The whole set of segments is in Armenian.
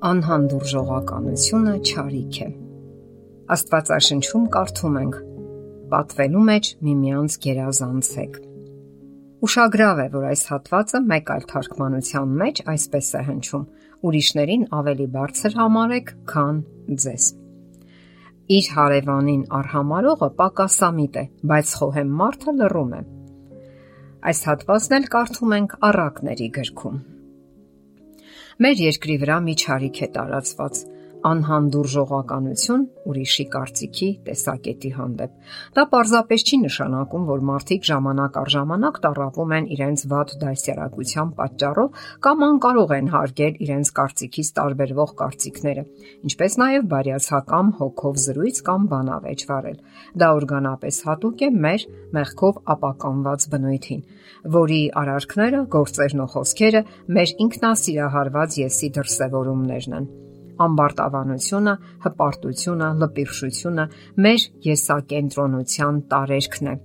Անհանդուրժողականությունը չարիք է։ Աստվածաշնչում կարդում ենք. պատվելու մեջ միմյանց գերազանցեք։ Ուշագրավ է, որ այս հատվածը մեկ այլ թարգմանության մեջ այսպես է հնչում. ուրիշներին ավելի բարձր համարեք, քան ձեզ։ Իր հարևանին արհամարողը պակասամիտ է, բայց խոհեմ մարդը լռում է։ Այս հատվածն էլ կարդում ենք Առակների գրքում։ Մեր երկրի վրա մի չարիք է տարածված՝ անհանդուրժողականություն ուրիշի կարծիքի, տեսակետի հանդեպ։ Դա պարզապես չի նշանակում, որ մարդիկ ժամանակ առ ժամանակ տառապում են իրենց վատ դասյարակության պատճառով կամ անկարող են հարգել իրենց կարծիքից տարբերվող կարծիքները, ինչպես նաև բարյացակամ հոգով զրույց կամ բանավեճ վարել։ Դա օրգանապես հատուկ է մեր մեղքով ապականված բնույթին, որի արարքները, գործերն ու խոսքերը մեր ինքնասիրահարված եսի դրսևորումներն են։ Ամբարտավանությունը, հպարտությունը, լպիրշությունը մեր եսակենտրոնության տարերքն է։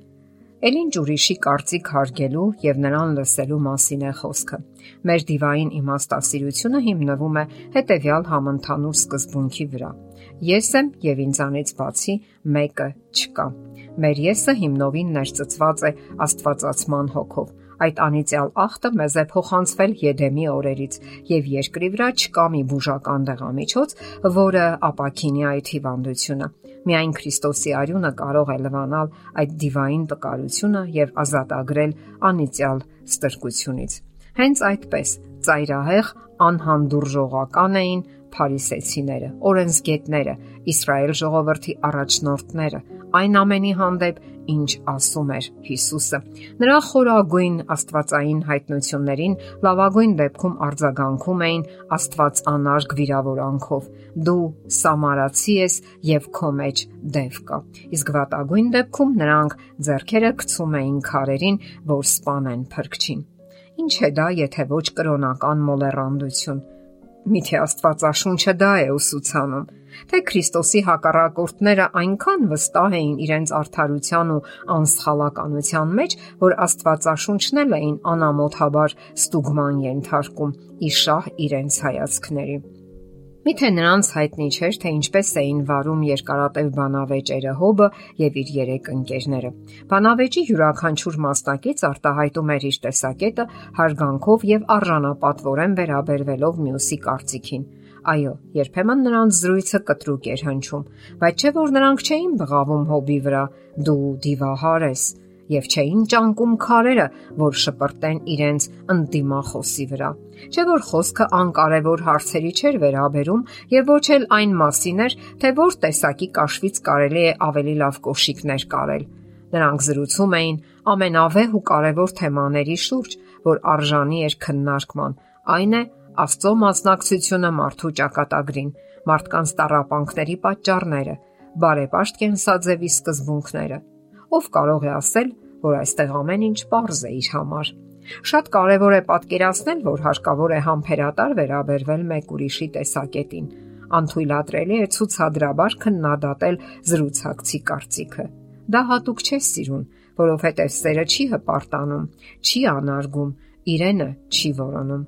Էլ-ինչ ուրիշի կարծիք հարգելու եւ նրան լսելու մասին է խոսքը։ Մեր դիվային իմաստասիրությունը հիմնվում է հետեւյալ համընդհանուր սկզբունքի վրա. ես եմ եւ ինձանից բացի մեկը չկա։ Մեր եսը հիմնովին ներծծված է աստվածացման հոգով։ Այդ անիծյալ ախտը մեզ է փոխանցվել Եդեմի օրերից եւ երկրի վրա չկա մի բուժական դեղամիջոց, որը ապաքինի այդ հիվանդությունը։ Միայն Քրիստոսի արյունը կարող է լվանալ այդ դիվային տկարությունը եւ ազատագրել անիծյալ ստրկությունից։ Հենց այդպես ծայրահեղ անհանդուրժողական էին փարիսեցիները, օրենսգետները, Իսրայել ժողովրդի առաջնորդները, այն ամենի հանդեպ, ինչ ասում էր Հիսուսը։ Նրա խորագույն աստվածային հայտնություններին լավագույն դեպքում արձագանքում էին աստվածանարգ վիրավորանքով. դու սամարացի ես եւ քո մեջ դև կա։ Իսկ վատագույն դեպքում նրանք ձեռքերը գցում էին քարերին, որ սպանեն փրկչին։ Ինչ է դա, եթե ոչ կրոնական մոլեռանդություն։ Միթե Աստվածաշունչը դա է ուսուցանում, թե Քրիստոսի հակառակորդները այնքան վստահ էին իրենց արդարության ու անսխալականության մեջ, որ Աստվածաշունչն էլ էին անամոթաբար ստուգման ենթարկում ի շահ իրենց հայացքների։ Միթե նրանց հայտնի չէր, թե ինչպես էին վարում երկարատև բանավեճերը Հոբը եւ իր 3 ընկերները։ Բանավեճի յուրաքանչյուր մասնակից արտահայտում էր իր տեսակետը հարգանքով եւ արժանապատվորեն վերաբերվելով մյուսի կարծիքին։ Այո, երբեմն նրանց զրույցը կտրուկ էր հնչում, բայց չէ որ նրանք չէին բղավում Հոբի վրա. դու դիվահար ես, եւ չէին ճանկում քարերը, որ շպրտեն իրենց ընդդիմախոսի վրա։ Չէ որ խոսքը անկարևոր հարցերի չէր վերաբերում եւ ոչ էլ այն մասին էր, թե որ տեսակի կաշվից կարելի է ավելի լավ կոշիկներ կարել։ Նրանք զրուցում էին ամենավեհ ու կարևոր թեմաների շուրջ, որ արժանի էր քննարկման։ Այն է Աստծո մասնակցությունը մարդու ճակատագրին, մարդկանց տառապանքների պատճառները, բարեպաշտ կենսաձևի սկզբունքները։ Ով կարող է ասել, որ այստեղ ամեն ինչ պարզ է իր համար։ Շատ կարևոր է պատկերացնել, որ հարկավոր է համբերատար վերաբերվել մեկ ուրիշի տեսակետին։ Անթույլատրելի է ցուցադրաբար քննադատել զրուցակցի կարծիքը։ Դա հատուկ չէ սիրուն, որովհետև սերը չի հպարտանում, չի անարգում, իրենը չի որոնում։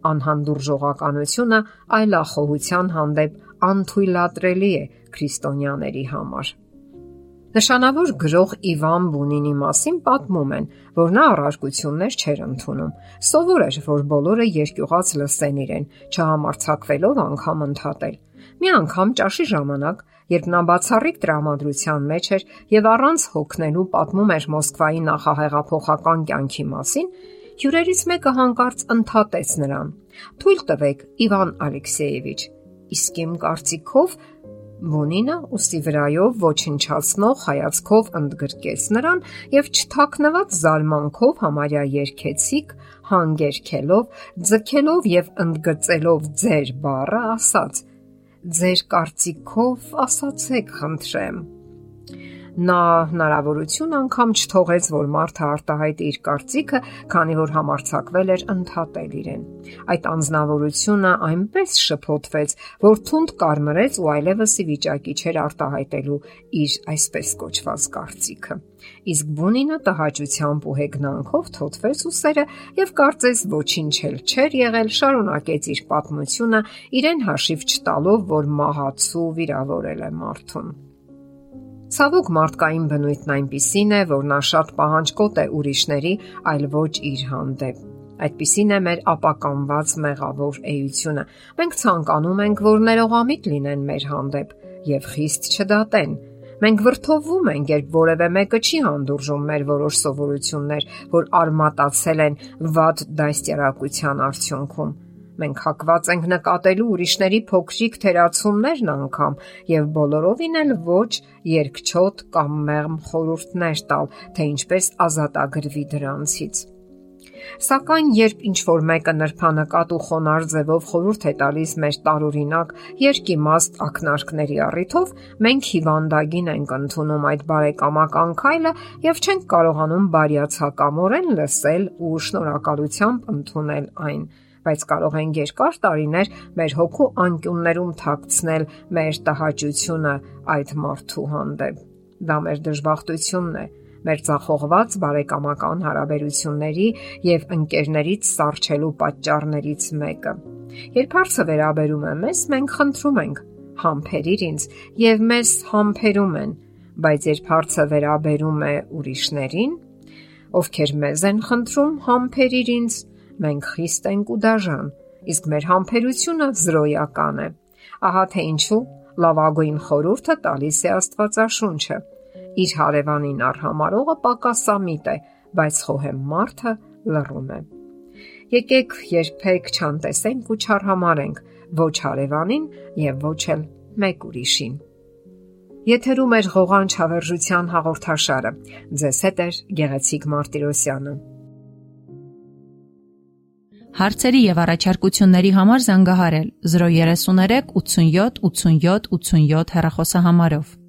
Անհանդուրժողականությունը այլախոհության հանդեպ անթույլատրելի է քրիստոնյաների համար։ Նշանավոր գրող Իվան Բունինի մասին պատմում են, որ նա առարկություններ չէր ընդունում։ Սովոր էր, որ բոլորը երկյուղած լսեն իրեն, չհամարձակվելով անգամ ընդհատել։ Մի անգամ ճաշի ժամանակ, երբ նա բացառիկ տրամադրության մեջ էր եւ առանց հոգնելու պատմում էր Մոսկվայի նախահեղափոխական կյանքի մասին, հյուրերից մեկը հանկարծ ընդհատեց նրան. «Թույլ տվեք, Իվան Ալեքսեևիչ, իսկ իմ կարծիքով…» Բունինը ուսի վրայով ոչնչացնող հայացքով ընդգրկեց նրան եւ չթաքնված զարմանքով համարյա երգեցիկ, հանգերքելով, ձգելով եւ ընդգծելով ձեր բառը ասաց. «Ձեր կարծիքով ասացեք, խնդրեմ»։ Նա հնարավորություն անգամ չթողեց, որ մարդը արտահայտի իր կարծիքը, քանի որ համարձակվել էր ընդհատել իրեն։ Այդ անձնավորությունը այնպես շփոթվեց, որ թունդ կարմրեց ու այլևս ի վիճակի չէր արտահայտելու իր այսպես կոչված կարծիքը։ Իսկ բունինը տհաճությամբ ու հեգնանքով թոթվեց ուսերը եւ կարծես ոչինչ էլ չէր եղել, շարունակեց իր պատմությունը, իրեն հաշիվ չտալով, որ մահացու վիրավորել է մարդուն։ Ցավոք մարդկային բնույթն այնպիսին է, որ նա շատ պահանջկոտ է ուրիշների, այլ ոչ իր հանդեպ։ Այդպիսին է մեր ապականված մեղավոր էությունը։ Մենք ցանկանում ենք, որ ներողամիտ լինեն մեր հանդեպ եւ խիստ չդատեն։ Մենք վրդովվում ենք, երբ որևէ մեկը չի հանդուրժում մեր որոշ սովորություններ, որ արմատացել են վատ դաստիարակության արդյունքում։ Մենք հակված ենք նկատելու ուրիշների փոքրիկ թերացումներն անգամ եւ բոլորովին էլ ոչ երկչոտ կամ մեղմ խորհուրդներ տալ, թե ինչպես ազատագրվի դրանցից։ Սակայն երբ ինչ-որ մեկը նրբանկատ ու խոնարհ ձևով խորհուրդ է տալիս մեր տարօրինակ երկիմաստ ակնարկների առիթով, մենք հիվանդագին ենք ընդունում այդ բարեկամական քայլը եւ չենք կարողանում բարյացակամորեն լսել ու շնորհակալությամբ ընդունել այն, բայց կարող են երկար տարիներ մեր հոգու անկյուններում թաքցնել մեր տհաճությունը այդ մարդու հանդեպ։ Դա մեր դժբախտությունն է, մեր ձախողված բարեկամական հարաբերությունների եւ ընկերներից սառչելու պատճառներից մեկը։ Երբ հարցը վերաբերում է մեզ, մենք խնդրում ենք. համբերիր ինձ, եւ մեզ համբերում են, բայց երբ հարցը վերաբերում է ուրիշներին, ովքեր մեզ են խնդրում համբերիր ինձ, մենք խիստ ենք ու դաժան, իսկ մեր համբերությունը զրոյական է։ Ահա թե ինչու լավագույն խորհուրդը տալիս է Աստվածաշունչը։ Իր հարևանին արհամարողը պակասամիտ է, բայց խոհեմ մարդը լռում է։ Եկեք երբեք չանտեսենք ու չարհամարենք ոչ հարևանին եւ ոչ էլ մեկ ուրիշին։ Եթերում է ղողանջ հավերժության հաղորդաշարը։ Ձեզ հետ է Գեղեցիկ Մարտիրոսյանը։ Հարցերի եւ առաջարկությունների համար զանգահարել 033 87 87 87 հեռախոսահամարով։